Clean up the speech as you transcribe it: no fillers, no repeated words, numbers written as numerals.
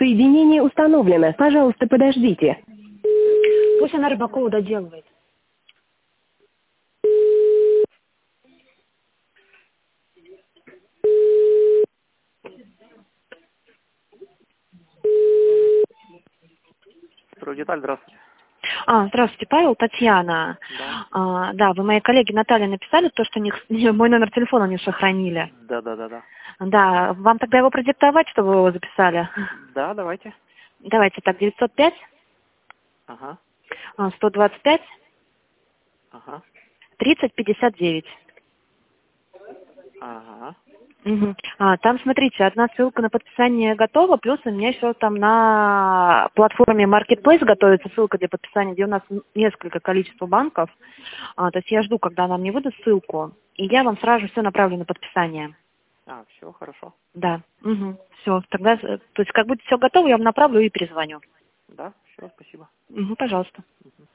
Соединение установлено. Пожалуйста, подождите. Пусть она Рыбакова доделывает. Стройдеталь, здравствуйте. Здравствуйте, Павел, Татьяна. Да. Да, вы моей коллеге Наталье написали то, что мой номер телефона не сохранили. Да. Да, вам тогда его продиктовать, чтобы вы его записали? Да, давайте. Давайте так, 905 Ага. 125 Ага. 30 59. Ага. Угу. Там, смотрите, одна ссылка на подписание готова, плюс у меня еще там на платформе Marketplace готовится ссылка для подписания, где у нас несколько количества банков. То есть я жду, когда она мне выдаст ссылку, и я вам сразу все направлю на подписание. Все, хорошо. Да. Угу. Все, тогда, то есть как будет все готово, я вам направлю и перезвоню. Да, все, спасибо. Угу, пожалуйста. Мгм.